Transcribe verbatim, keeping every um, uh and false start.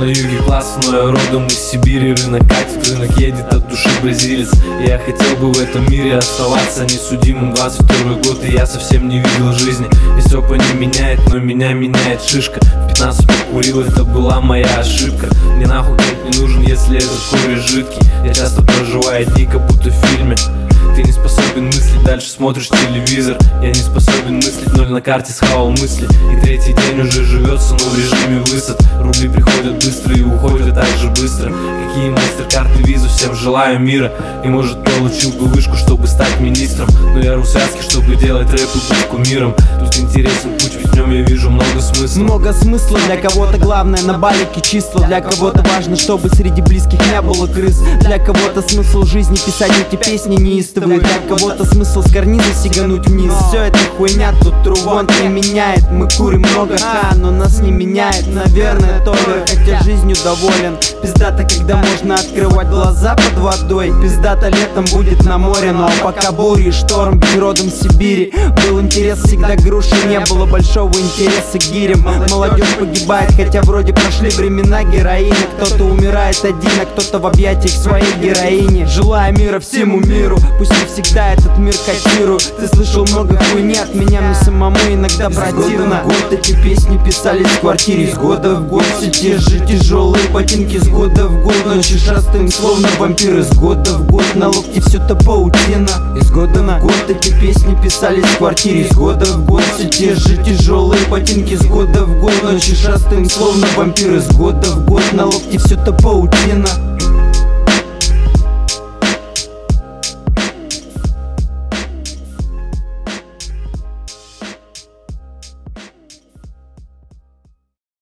На юге класс, но я родом из Сибири. Рынок катит, рынок едет, от души бразилец. И я хотел бы в этом мире оставаться несудимым. Двадцать второй год, и я совсем не видел жизни. И Степа не меняет, но меня меняет шишка. В пятнадцать покурил, это была моя ошибка. Мне нахуй кайф не нужен, если этот курит жидкий. Я часто проживаю дни, как будто в фильме. Ты не способен мыслить, дальше смотришь телевизор. Я не способен мыслить, ноль на карте схавал мысли. И третий день уже живется, но в режиме высад. Рубли приходят быстро и уходят так же быстро. Какие мастер-карты, визу, всем желаю мира. И может получил бы вышку, чтобы стать министром. Но я ру связки, чтобы делать рэп и быть кумиром. Тут интересен путь, ведь в нем я вижу много смысла. Много смысла, для кого-то главное на балике числа. Для кого-то важно, чтобы среди близких не было крыс. Для кого-то смысл жизни писать эти песни неистовые. Для кого-то смысл с карниза сигануть вниз. Все это хуйня, тут трувон не меняет. Мы курим много ха, но нас не меняет. Наверное, Толер, хотя жизнью доволен. Пиздато, когда можно открывать глаза под водой. Пиздато летом будет на море, но пока бури и шторм, быть родом с Сибири. Был интерес всегда груши, не было большого интереса к гирям. Молодежь погибает, хотя вроде прошли времена героини. Кто-то умирает один, а кто-то в объятиях своей героини. Желаю мира всему миру, пусть не всегда этот мир котирую. Ты слышал много хуйни от меня, мне самому иногда противно. Из года в год эти песни писались в квартире. Из года в год все те же тяжелые ботинки. Из года в год ночи шастаем словно вампиры. Из года в год на локте все-то паутина. Из года в год эти песни писались в квартире. Из года в год все те же тяжелые ботинки. Из года в год ночи шастаем словно вампиры. Из года в год на локте все-то паутина.